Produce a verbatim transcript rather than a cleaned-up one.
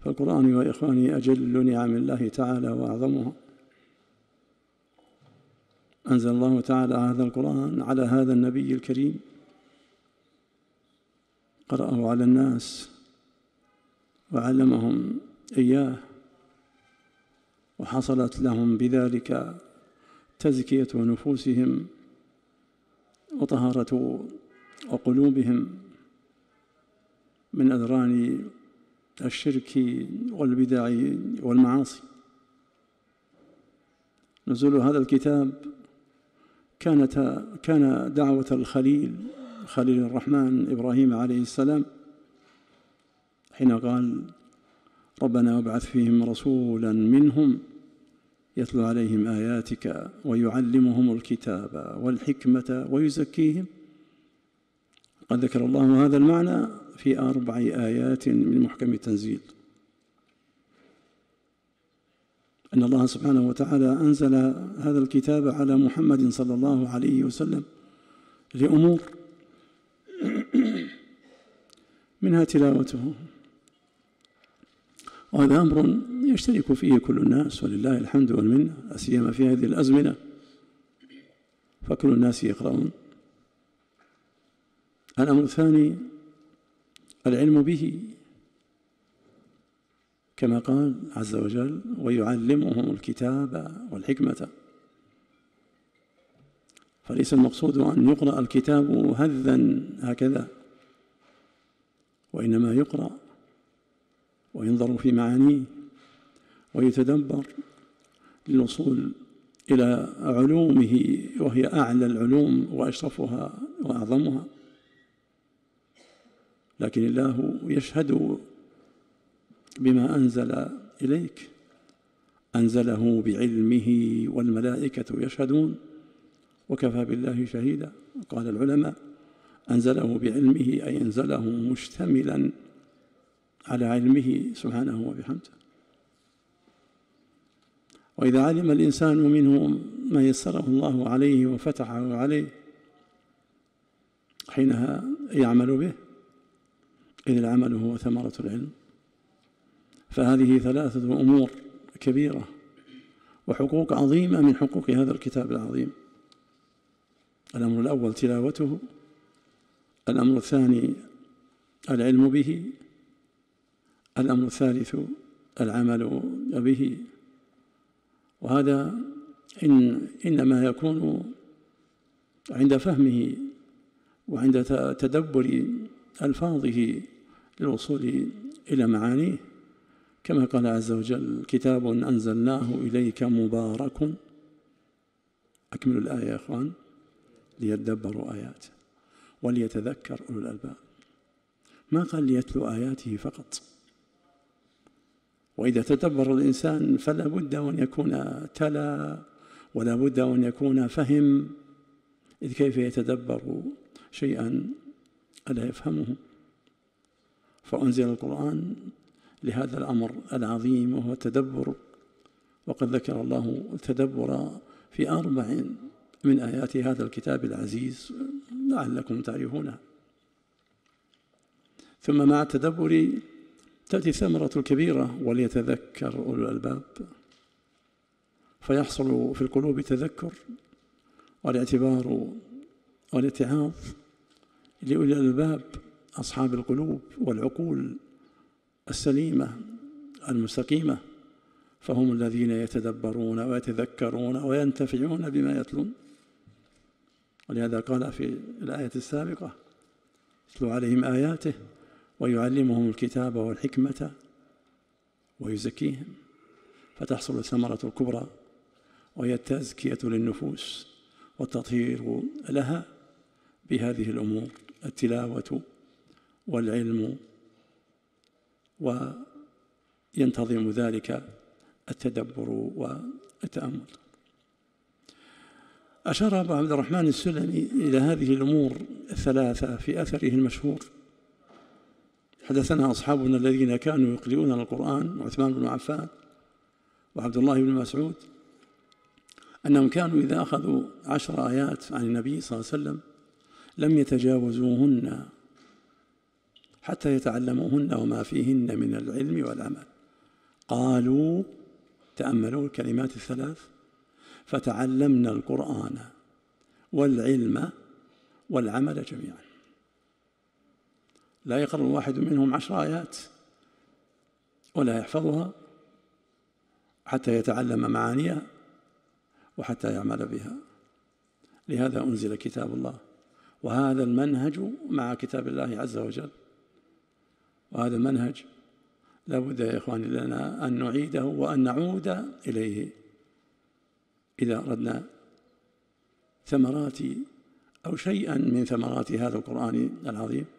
فالقرآن يا إخواني أجل نعم الله تعالى وأعظمها. أنزل الله تعالى هذا القرآن على هذا النبي الكريم، قرأه على الناس وعلمهم إياه، وحصلت لهم بذلك تزكية نفوسهم وطهارة وقلوبهم من أذران الشرك والبدع والمعاصي. نزول هذا الكتاب كانت كان دعوة الخليل خليل الرحمن إبراهيم عليه السلام حين قال: ربنا وابعث فيهم رسولا منهم يتلو عليهم آياتك ويعلمهم الكتاب والحكمة ويزكيهم. قد ذكر الله هذا المعنى في أربع آيات من محكم التنزيل، أن الله سبحانه وتعالى أنزل هذا الكتاب على محمد صلى الله عليه وسلم لأمور منها تلاوته، وهذا أمر يشترك فيه كل الناس ولله الحمد والمنة، لا سيما في هذه الأزمنة فكل الناس يقرؤون. الأمر الثاني العلم به، كما قال عز وجل: ويعلمهم الكتاب والحكمة. فليس المقصود أن يقرأ الكتاب هذا هكذا، وإنما يقرأ وينظر في معانيه ويتدبر للوصول إلى علومه، وهي أعلى العلوم وأشرفها وأعظمها. لكن الله يشهد بما أنزل إليك، أنزله بعلمه والملائكة يشهدون وكفى بالله شهيدا. قال العلماء: أنزله بعلمه أي أنزله مشتملا على علمه سبحانه وبحمده. وإذا علم الإنسان منه ما يسره الله عليه وفتحه عليه حينها يعمل به، إذ العمل هو ثمرة العلم. فهذه ثلاثة أمور كبيرة وحقوق عظيمة من حقوق هذا الكتاب العظيم. الأمر الأول تلاوته، الأمر الثاني العلم به، الأمر الثالث العمل به. وهذا إن إنما يكون عند فهمه وعند تدبر ألفاظه للوصول إلى معانيه، كما قال عز وجل: كتاب أنزلناه إليك مبارك. أكمل الآية يا أخوان: ليدبروا آياته وليتذكر أولو الألباب. ما قال ليتلو آياته فقط. وإذا تدبر الإنسان فلا بد أن يكون تلا ولا بد أن يكون فهم، إذ كيف يتدبر شيئا ألا يفهمه؟ فأنزل القرآن لهذا الأمر العظيم وهو التدبر، وقد ذكر الله التدبر في أربع من آيات هذا الكتاب العزيز لعلكم تعرفونها. ثم مع التدبر تأتي الثمرة الكبيرة: وليتذكر أولو الألباب. فيحصل في القلوب تذكر والاعتبار والاتعاظ لأولي الألباب، أصحاب القلوب والعقول السليمة المستقيمة، فهم الذين يتدبرون ويتذكرون وينتفعون بما يتلون. ولهذا قال في الآية السابقة: يتلو عليهم آياته ويعلمهم الكتاب والحكمة ويزكيهم. فتحصل الثمرة الكبرى وهي التزكية للنفوس والتطهير لها بهذه الأمور: التلاوة والعلم، وينتظم ذلك التدبر والتأمل. أشار أبو عبد الرحمن السلمي إلى هذه الأمور الثلاثة في أثره المشهور: حدثنا أصحابنا الذين كانوا يقرؤون القرآن، عثمان بن عفان وعبد الله بن مسعود، أنهم كانوا إذا أخذوا عشر آيات عن النبي صلى الله عليه وسلم لم يتجاوزوهن حتى يتعلموهن وما فيهن من العلم والعمل. قالوا، تأملوا الكلمات الثلاث، فتعلمنا القرآن والعلم والعمل جميعا. لا يقرأ واحد منهم عشر آيات ولا يحفظها حتى يتعلم معانيها وحتى يعمل بها. لهذا أنزل كتاب الله، وهذا المنهج مع كتاب الله عز وجل. وهذا المنهج لا بد يا إخواني لنا أن نعيده وأن نعود إليه إذا أردنا ثمرات أو شيئا من ثمرات هذا القرآن العظيم